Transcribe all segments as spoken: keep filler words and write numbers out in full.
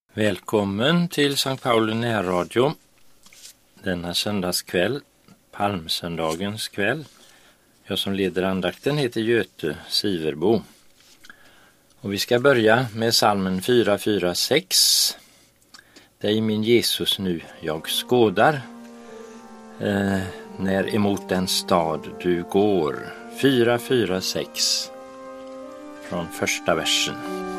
Välkommen till Sankt Pauli närradio denna söndagskväll, palmsöndagens kväll. Jag som leder andakten heter Göte Siverbo. Och vi ska börja med psalmen fyra fyra sex. Dig min Jesus nu jag skådar, eh, när emot den stad du går. fyra fyra sex från första versen.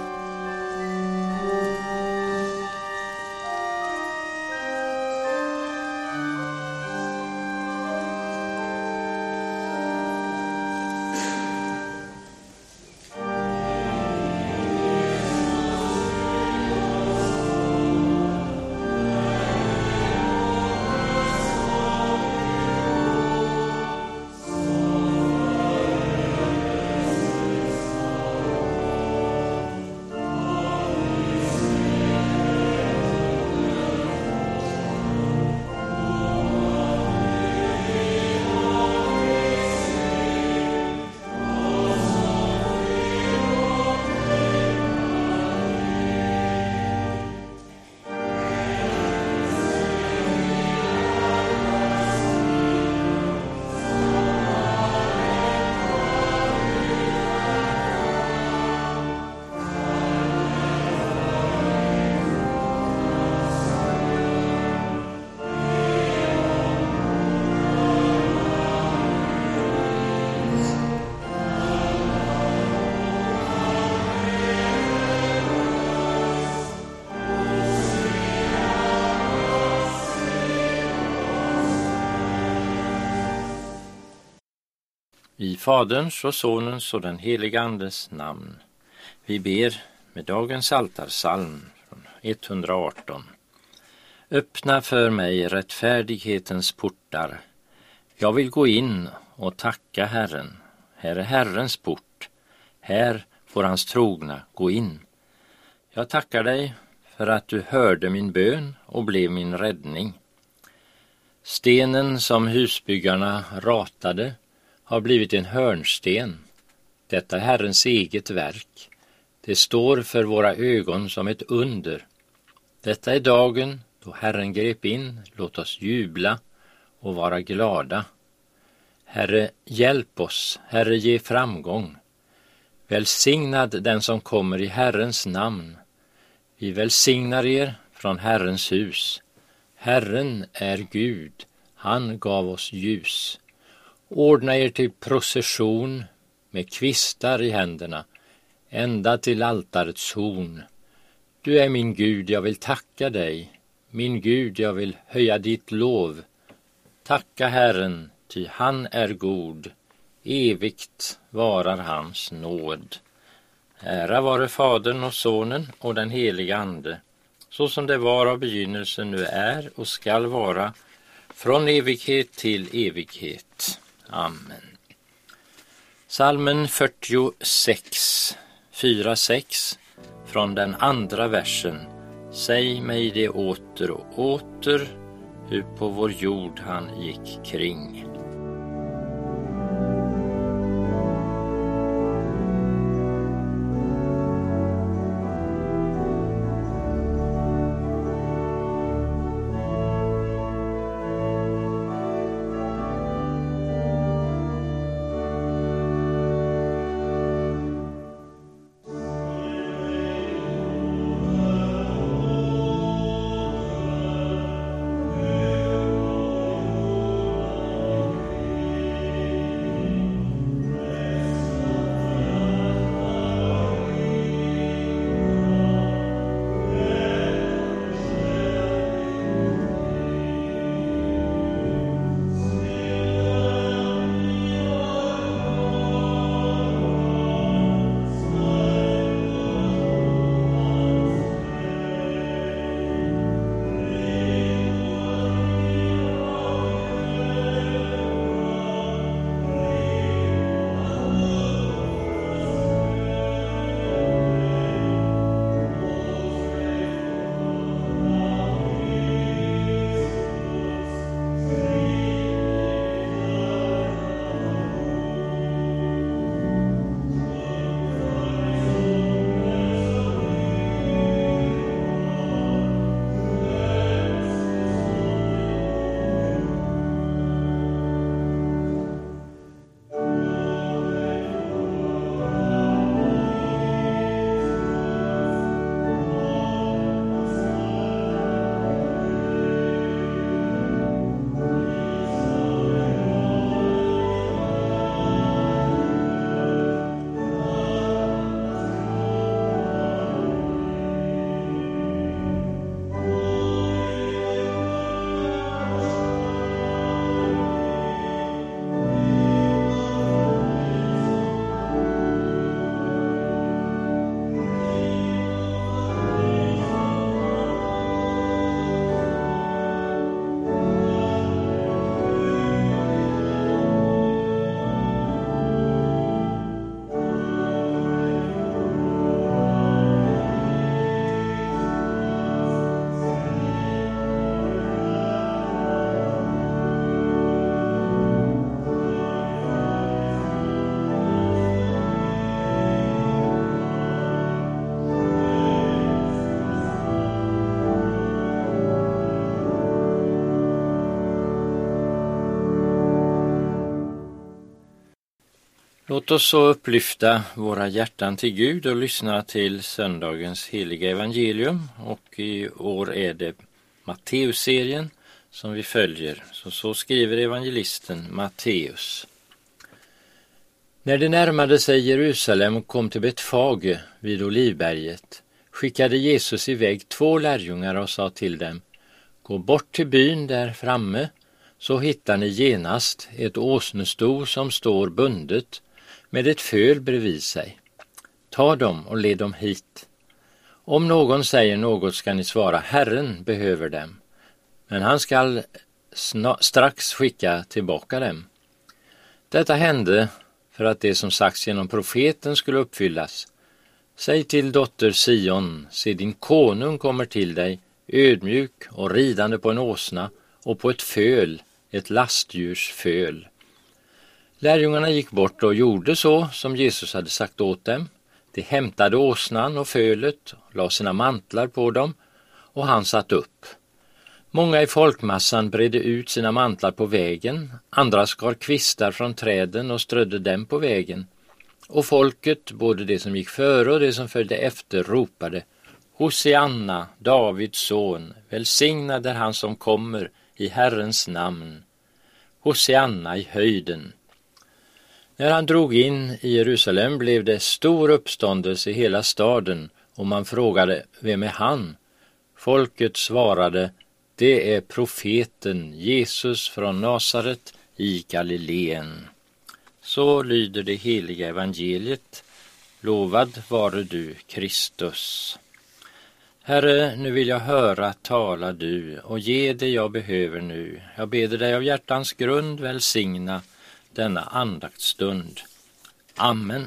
I Faderns och Sonens och den heliga Andes namn. Vi ber med dagens altarsalm från etthundraarton. Öppna för mig rättfärdighetens portar. Jag vill gå in och tacka Herren. Här är Herrens port. Här får hans trogna gå in. Jag tackar dig för att du hörde min bön och blev min räddning. Stenen som husbyggarna ratade har blivit en hörnsten. Detta är Herrens eget verk. Det står för våra ögon som ett under. Detta är dagen då Herren grep in. Låt oss jubla och vara glada. Herre, hjälp oss. Herre, ge framgång. Välsignad den som kommer i Herrens namn. Vi välsignar er från Herrens hus. Herren är Gud. Han gav oss ljus. Ordna er till procession med kvistar i händerna, ända till altarets horn. Du är min Gud, jag vill tacka dig. Min Gud, jag vill höja ditt lov. Tacka Herren, ty han är god. Evigt varar hans nåd. Ära vare Fadern och Sonen och den heliga Ande, så som det var av begynnelsen nu är och skall vara, från evighet till evighet. Amen. Psalmen fyrtiosex, fyra sex, från den andra versen. Säg mig det åter och åter, hur på vår jord han gick kring. Låt oss så upplyfta våra hjärtan till Gud och lyssna till söndagens heliga evangelium. Och i år är det Matteusserien som vi följer. Så, så skriver evangelisten Matteus. När det närmade sig Jerusalem och kom till Betfage vid Olivberget skickade Jesus iväg två lärjungar och sa till dem: gå bort till byn där framme, så hittar ni genast ett åsnesto som står bundet med ett föl bredvid sig. Ta dem och led dem hit. Om någon säger något ska ni svara: Herren behöver dem, men han skall strax skicka tillbaka dem. Detta hände för att det som sagts genom profeten skulle uppfyllas. Säg till dotter Sion, se din konung kommer till dig, ödmjuk och ridande på en åsna och på ett föl, ett lastdjurs föl. Lärjungarna gick bort och gjorde så som Jesus hade sagt åt dem. De hämtade åsnan och fölet, la sina mantlar på dem, och han satt upp. Många i folkmassan bredde ut sina mantlar på vägen, andra skar kvistar från träden och strödde dem på vägen. Och folket, både det som gick före och det som följde efter, ropade: Hosianna, Davids son, välsignad är han som kommer i Herrens namn. Hosianna i höjden. När han drog in i Jerusalem blev det stor uppståndelse i hela staden, och man frågade: vem är han? Folket svarade: det är profeten Jesus från Nasaret i Galileen. Så lyder det heliga evangeliet. Lovad vare du, Kristus. Herre, nu vill jag höra, tala du, och ge det jag behöver nu. Jag beder dig av hjärtans grund välsigna denna andaktsstund. Amen.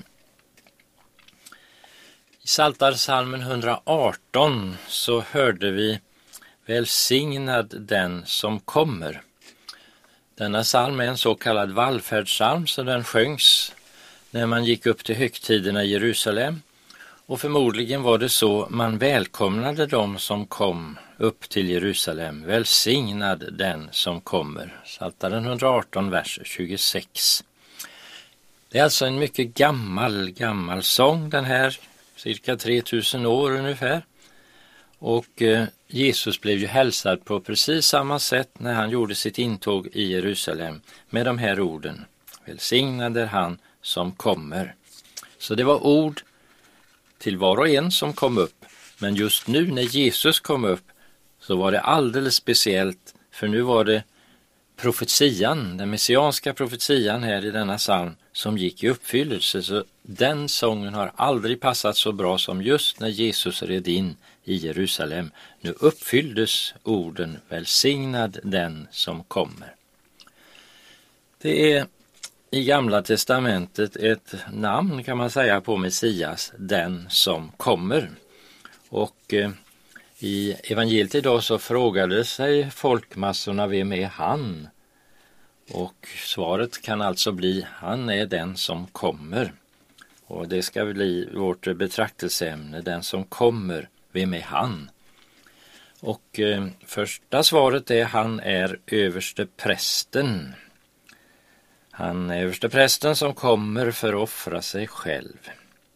I Psaltarpsalmen hundraarton så hörde vi: välsignad den som kommer. Denna psalm är en så kallad vallfärdssalm, så den sjöngs när man gick upp till högtiderna i Jerusalem. Och förmodligen var det så man välkomnade dem som kom upp till Jerusalem. Välsignad den som kommer. Psaltaren hundraarton, vers tjugosex. Det är alltså en mycket gammal, gammal sång den här, cirka tre tusen år ungefär. Och eh, Jesus blev ju hälsad på precis samma sätt när han gjorde sitt intåg i Jerusalem med de här orden: välsignad är han som kommer. Så det var ord till var och en som kom upp, men just nu när Jesus kom upp så var det alldeles speciellt, för nu var det profetian, den messianska profetian här i denna psalm som gick i uppfyllelse. Så den sången har aldrig passat så bra som just när Jesus red in i Jerusalem. Nu uppfylldes orden: välsignad den som kommer. Det är i Gamla testamentet ett namn, kan man säga, på Messias, den som kommer. Och eh, i evangeliet idag så frågade sig folkmassorna: vem är han? Och svaret kan alltså bli: han är den som kommer. Och det ska bli vårt betraktelseämne, den som kommer. Vem är han? Och eh, första svaret är: han är överste prästen. Han är överste prästen som kommer för att offra sig själv.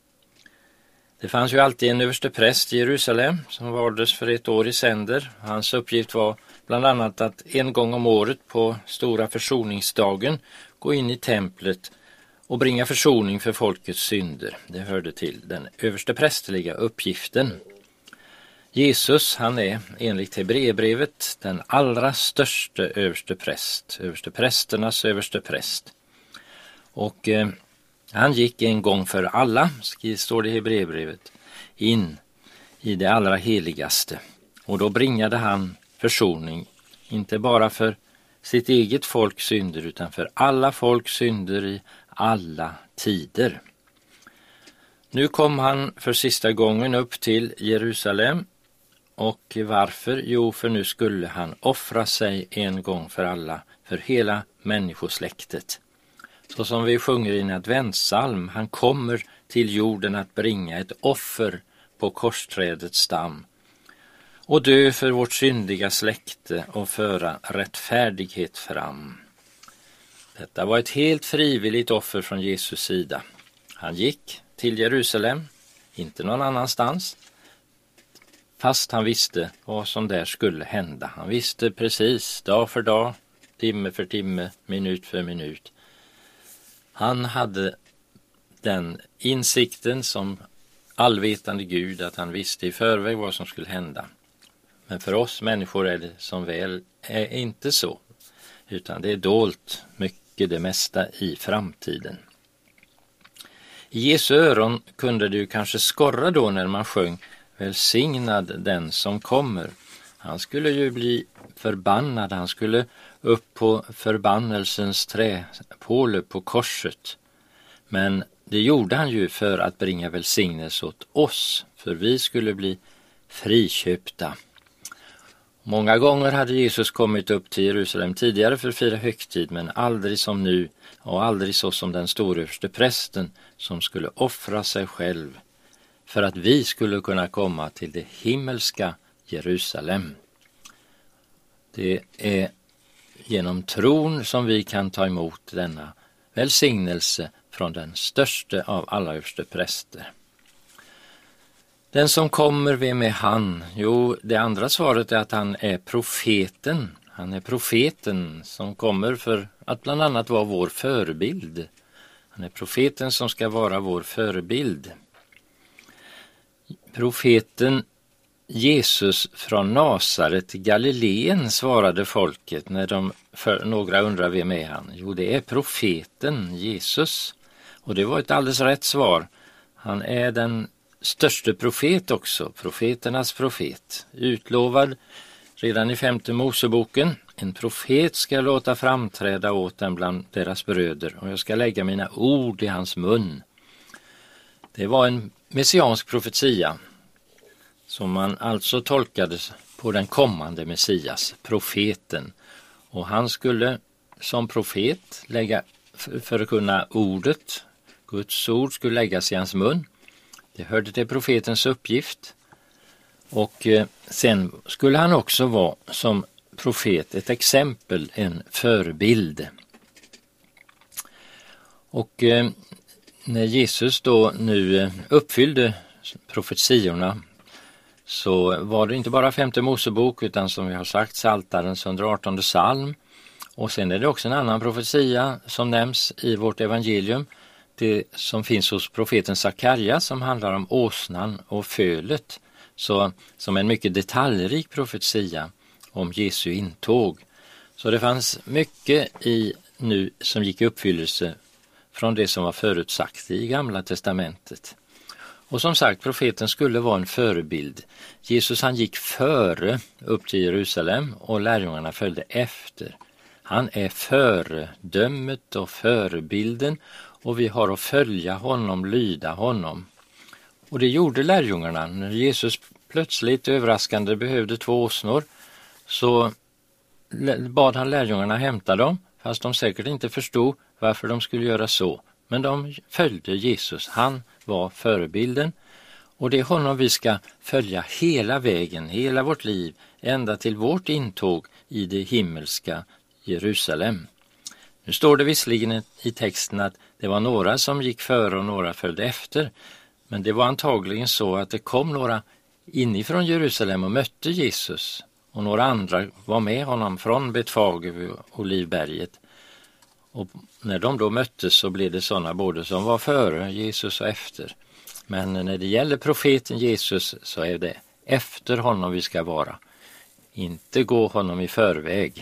Det fanns ju alltid en överste präst i Jerusalem som valdes för ett år i sänder. Hans uppgift var bland annat att en gång om året på stora försoningsdagen gå in i templet och bringa försoning för folkets synder. Det hörde till den överste prästerliga uppgiften. Jesus, han är enligt Hebreerbrevet den allra största överste präst, överste prästernas överste präst. Och eh, han gick en gång för alla, står det i Hebreerbrevet, in i det allra heligaste. Och då bringade han försoning, inte bara för sitt eget folks synder utan för alla folks synder i alla tider. Nu kom han för sista gången upp till Jerusalem. Och varför? Jo, för nu skulle han offra sig en gång för alla, för hela människosläktet. Så som vi sjunger i en adventsalm: han kommer till jorden att bringa ett offer på korsträdets stam och dö för vårt syndiga släkte och föra rättfärdighet fram. Detta var ett helt frivilligt offer från Jesus sida. Han gick till Jerusalem, inte någon annanstans, fast han visste vad som där skulle hända. Han visste precis dag för dag, timme för timme, minut för minut. Han hade den insikten som allvetande Gud att han visste i förväg vad som skulle hända. Men för oss människor är det som väl är inte så, utan det är dolt mycket det mesta i framtiden. I Jesu öron kunde det ju kanske skorra då när man sjöng välsignad den som kommer. Han skulle ju bli förbannad, han skulle upp på förbannelsens träpåle på korset. Men det gjorde han ju för att bringa välsignelse åt oss, för vi skulle bli friköpta. Många gånger hade Jesus kommit upp till Jerusalem tidigare för att fira högtid, men aldrig som nu och aldrig så som den storöverste prästen som skulle offra sig själv för att vi skulle kunna komma till det himmelska Jerusalem. Det är genom tron som vi kan ta emot denna välsignelse från den störste av alla överste präster. Den som kommer, vem är han? Jo, det andra svaret är att han är profeten. Han är profeten som kommer för att bland annat vara vår förebild. Han är profeten som ska vara vår förebild. Profeten Jesus från Nasaret i Galileen, svarade folket när de för några undrar vem är han. Jo, det är profeten Jesus. Och det var ett alldeles rätt svar. Han är den störste profet också, profeternas profet. Utlovad redan i femte Moseboken. En profet ska låta framträda åt dem bland deras bröder, och jag ska lägga mina ord i hans mun. Det var en messiansk profetia som man alltså tolkade på den kommande Messias, profeten. Och han skulle som profet lägga, för att kunna ordet, Guds ord skulle läggas i hans mun. Det hörde till profetens uppgift. Och eh, sen skulle han också vara som profet ett exempel, en förebild. Och eh, när Jesus då nu uppfyllde profetiorna, så var det inte bara femte Mosebok utan som vi har sagt Psaltarens hundraartonde psalm. Och sen är det också en annan profetia som nämns i vårt evangelium. Det som finns hos profeten Sakarja som handlar om åsnan och fölet. Så, som en mycket detaljrik profetia om Jesu intåg. Så det fanns mycket i nu som gick i uppfyllelse från det som var förutsagt i Gamla testamentet. Och som sagt, profeten skulle vara en förebild. Jesus han gick före upp till Jerusalem och lärjungarna följde efter. Han är föredömet och förebilden och vi har att följa honom, lyda honom. Och det gjorde lärjungarna. När Jesus plötsligt överraskande behövde två åsnor så bad han lärjungarna hämta dem, fast de säkert inte förstod varför de skulle göra så. Men de följde Jesus, han var förebilden och det är honom vi ska följa hela vägen, hela vårt liv, ända till vårt intåg i det himmelska Jerusalem. Nu står det visserligen i texten att det var några som gick före och några följde efter, men det var antagligen så att det kom några inifrån Jerusalem och mötte Jesus och några andra var med honom från Betfage och Olivberget. Och när de då möttes så blev det sådana både som var före Jesus och efter. Men när det gäller profeten Jesus så är det efter honom vi ska vara. Inte gå honom i förväg.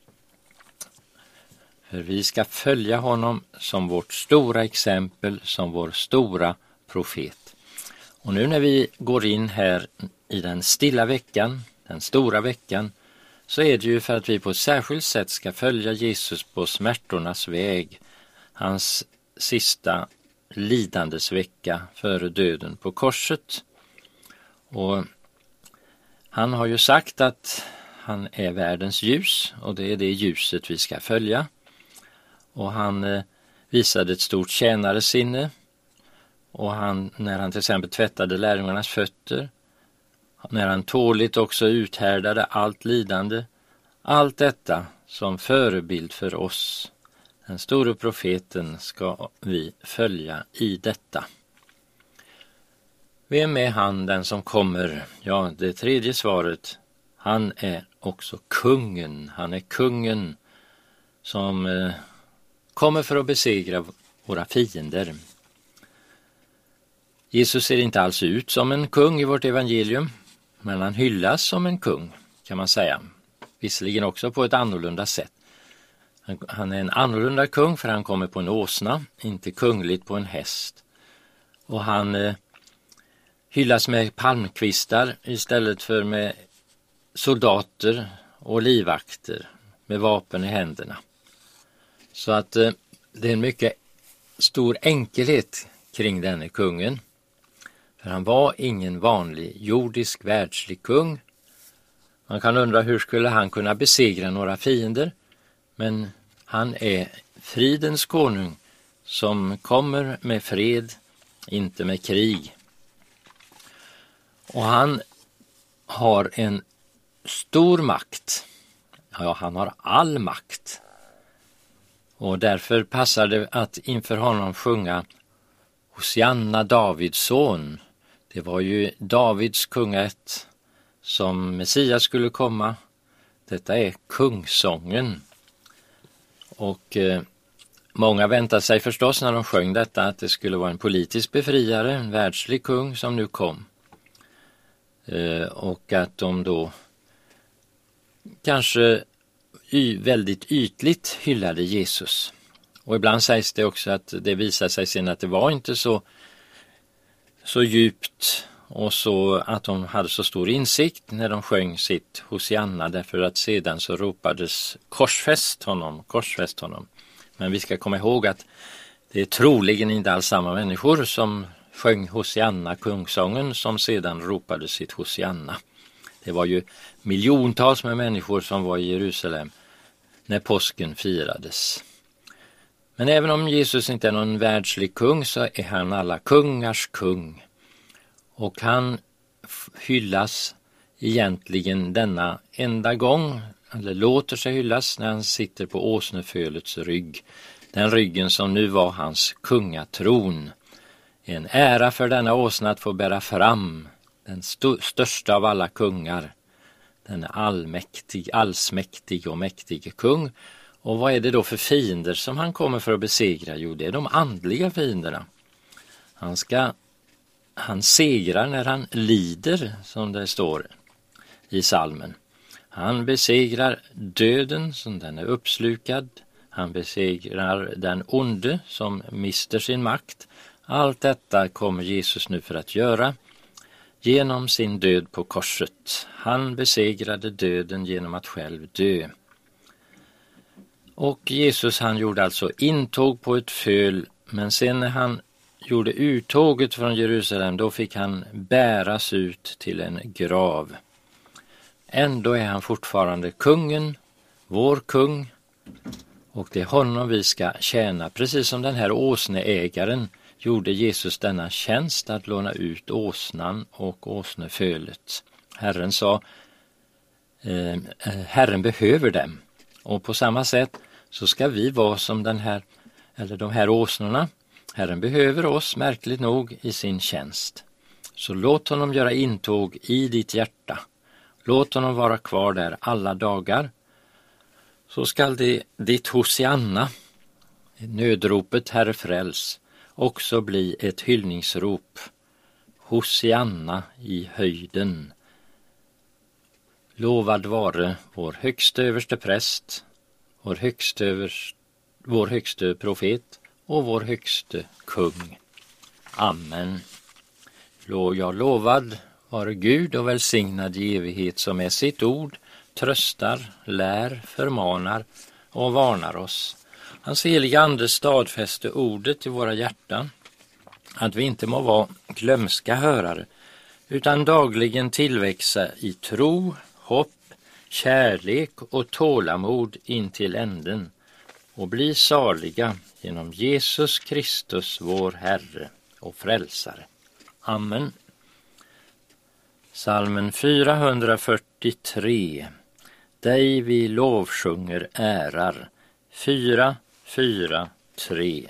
För vi ska följa honom som vårt stora exempel, som vår stora profet. Och nu när vi går in här i den stilla veckan, den stora veckan, så är det ju för att vi på ett särskilt sätt ska följa Jesus på smärtornas väg, hans sista lidandesvecka före döden på korset. Och han har ju sagt att han är världens ljus och det är det ljuset vi ska följa. Och han eh, visade ett stort tjänaresinne och han, när han till exempel tvättade lärjungarnas fötter, när han tåligt också uthärdade allt lidande, allt detta som förebild för oss. Den store profeten ska vi följa i detta. Vem är han, den som kommer? Ja, det tredje svaret. Han är också kungen. Han är kungen som eh, kommer för att besegra våra fiender. Jesus ser inte alls ut som en kung i vårt evangelium, men han hyllas som en kung, kan man säga. Visserligen också på ett annorlunda sätt. Han, han är en annorlunda kung, för han kommer på en åsna, inte kungligt på en häst. Och han eh, hyllas med palmkvistar istället för med soldater och livvakter med vapen i händerna. Så att eh, det är en mycket stor enkelhet kring denne kungen. För han var ingen vanlig jordisk världslig kung. Man kan undra hur skulle han kunna besegra några fiender. Men han är fridens konung som kommer med fred, inte med krig. Och han har en stor makt. Ja, han har all makt. Och därför passar det att inför honom sjunga Hosianna, Davids son. Det var ju Davids kungaätt som Messias skulle komma. Detta är kungsången. Och eh, många väntade sig förstås när de sjöng detta att det skulle vara en politisk befriare, en världslig kung som nu kom. Eh, och att de då kanske y- väldigt ytligt hyllade Jesus. Och ibland sägs det också att det visar sig sen att det var inte så, så djupt och så att de hade så stor insikt när de sjöng sitt Hosianna, därför att sedan så ropades korsfäst honom, korsfäst honom. Men vi ska komma ihåg att det är troligen inte alls samma människor som sjöng Hosianna, kungsången, som sedan ropade sitt Hosianna. Det var ju miljontals med människor som var i Jerusalem när påsken firades. Men även om Jesus inte är någon världslig kung så är han alla kungars kung. Och han hyllas egentligen denna enda gång, eller låter sig hyllas när han sitter på åsnefölets rygg. Den ryggen som nu var hans kungatron. En ära för denna åsna att få bära fram den st- största av alla kungar. Den är allmäktig, allsmäktig och mäktig kung. Och vad är det då för fiender som han kommer för att besegra? Jo, det är de andliga fienderna. Han ska, han segrar när han lider, som det står i salmen. Han besegrar döden som den är uppslukad. Han besegrar den onde som mister sin makt. Allt detta kommer Jesus nu för att göra genom sin död på korset. Han besegrade döden genom att själv dö. Och Jesus, han gjorde alltså intåg på ett föl, men sen när han gjorde uttåget från Jerusalem, då fick han bäras ut till en grav. Ändå är han fortfarande kungen, vår kung, och det är honom vi ska tjäna. Precis som den här åsneägaren gjorde Jesus denna tjänst att låna ut åsnan och åsnefölet. Herren sa, eh, Herren behöver dem. Och på samma sätt så ska vi vara som den här, eller de här åsnorna. Herren behöver oss, märkligt nog, i sin tjänst. Så låt honom göra intåg i ditt hjärta. Låt honom vara kvar där alla dagar. Så skall det ditt Hosianna, nödropet Herre fräls, också bli ett hyllningsrop. Hosianna i höjden. Lovad vare vår högste överste präst, vår högste, överst, vår högste profet och vår högste kung. Amen. Jag lovad vare Gud och välsignad i evighet, som är sitt ord tröstar, lär, förmanar och varnar oss. Hans heliga ande stadfäste ordet i våra hjärtan, att vi inte må vara glömska hörare, utan dagligen tillväxa i tro, hopp, kärlek och tålamod in till änden och bli saliga genom Jesus Kristus, vår Herre och Frälsare. Amen. Psalmen fyrahundrafyrtiotre. Dig vi lovsjunger ärar. fyra fyra tre.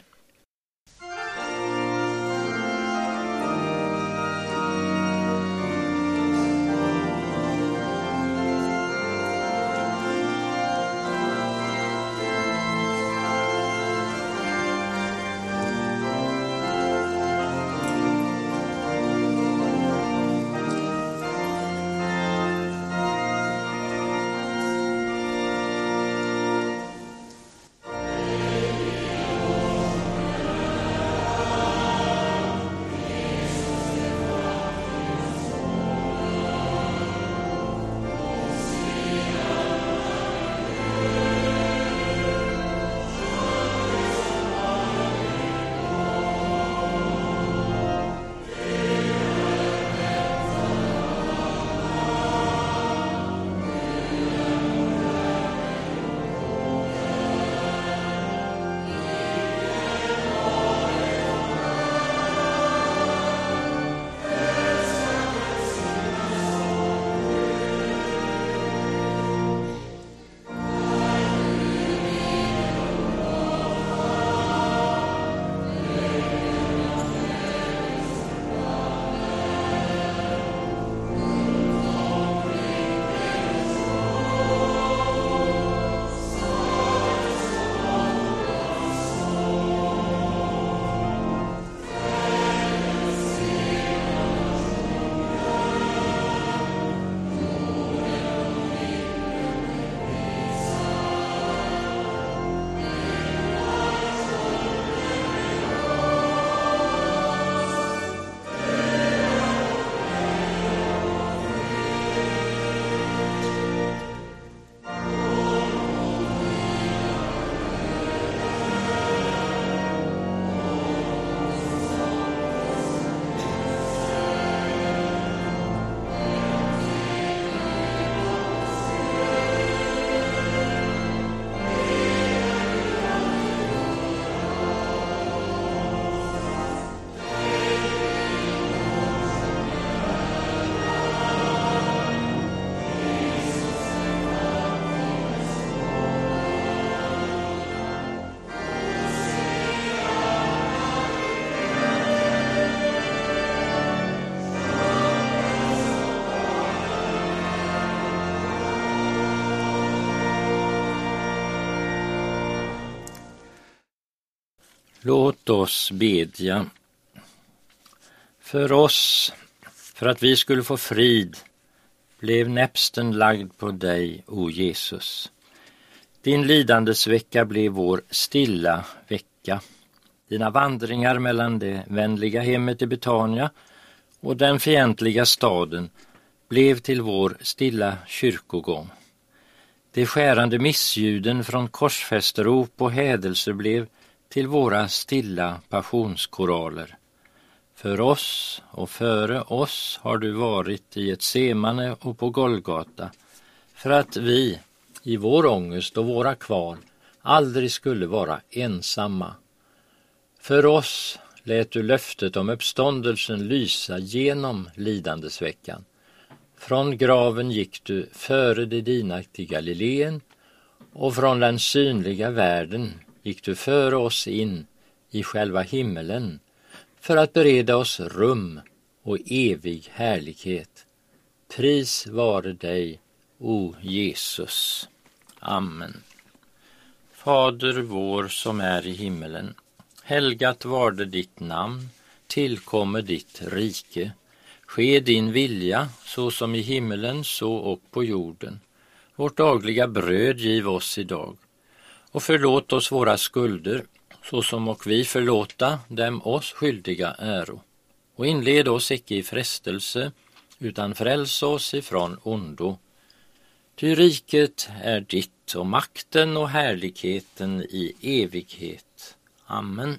Låt oss bedja. För oss, för att vi skulle få frid, blev näpsten lagd på dig, o Jesus. Din lidandesvecka blev vår stilla vecka. Dina vandringar mellan det vänliga hemmet i Betania och den fientliga staden blev till vår stilla kyrkogång. De skärande missljuden från korsfästerop och hädelser blev till våra stilla passionskoraler. För oss och före oss har du varit i ett Semane och på Golgata, för att vi i vår ångest och våra kval aldrig skulle vara ensamma. För oss lät du löftet om uppståndelsen lysa genom lidandesveckan. Från graven gick du före det dina till Galileen, och från den synliga världen gick du före oss in i själva himmelen för att bereda oss rum och evig härlighet. Pris vare dig, o Jesus. Amen. Fader vår som är i himmelen, helgat varde ditt namn, tillkommer ditt rike. Ske din vilja, så som i himmelen, så och på jorden. Vårt dagliga bröd giv oss idag, och förlåt oss våra skulder, så som och vi förlåta dem oss skyldiga äro. Och inled oss icke i frestelse, utan fräls oss ifrån ondo. Ty riket är ditt, och makten och härligheten i evighet. Amen.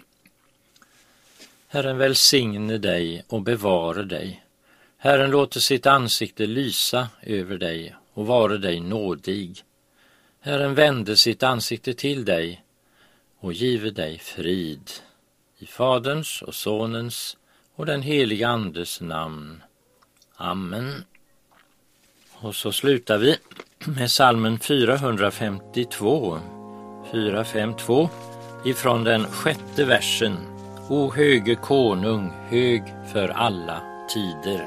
Herren välsigne dig och bevare dig. Herren låter sitt ansikte lysa över dig och vare dig nådig. Herren vände sitt ansikte till dig och give dig frid. I Faderns och Sonens och den heliga Andes namn. Amen. Och så slutar vi med psalmen fyrahundrafemtiotvå. fyra fem två. ifrån den sjätte versen. O höge konung, hög för alla tider.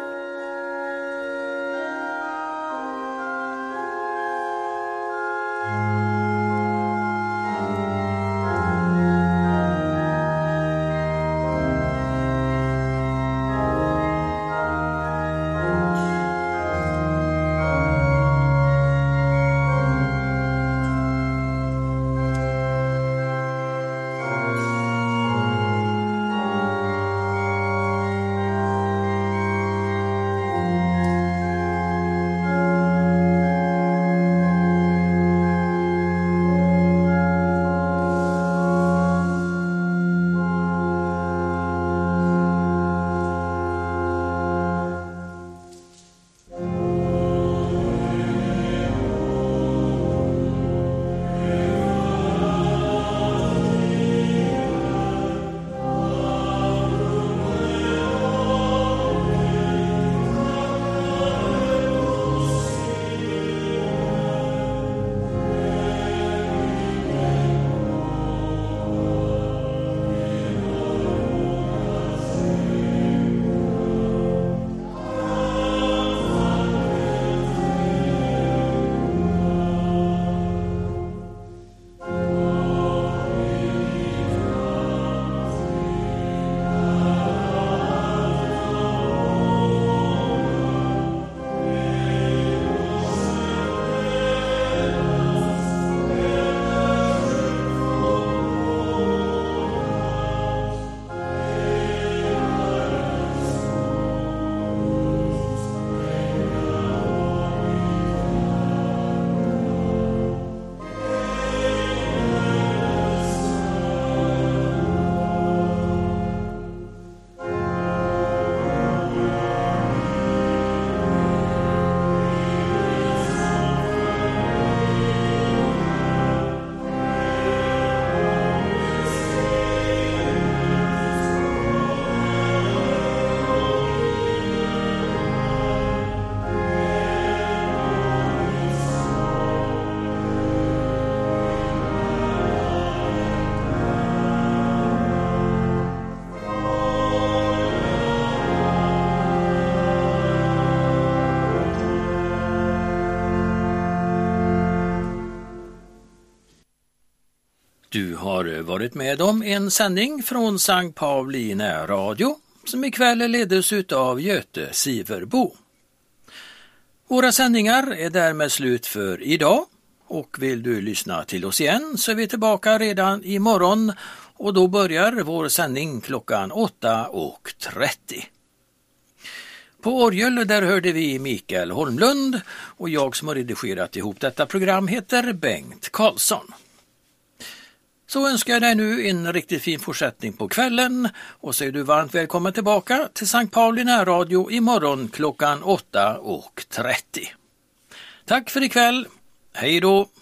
Du har varit med om en sändning från Sankt Pauli närradio som ikväll leddes av Göte Siverbo. Våra sändningar är därmed slut för idag, och vill du lyssna till oss igen så är vi tillbaka redan imorgon, och då börjar vår sändning klockan åtta och trettio. På orgel där hörde vi Mikael Holmlund, och jag som har redigerat ihop detta program heter Bengt Karlsson. Så önskar jag dig nu en riktigt fin fortsättning på kvällen, och så är du varmt välkommen tillbaka till Sankt Pauli närradio imorgon klockan åtta och trettio. Tack för ikväll, hej då!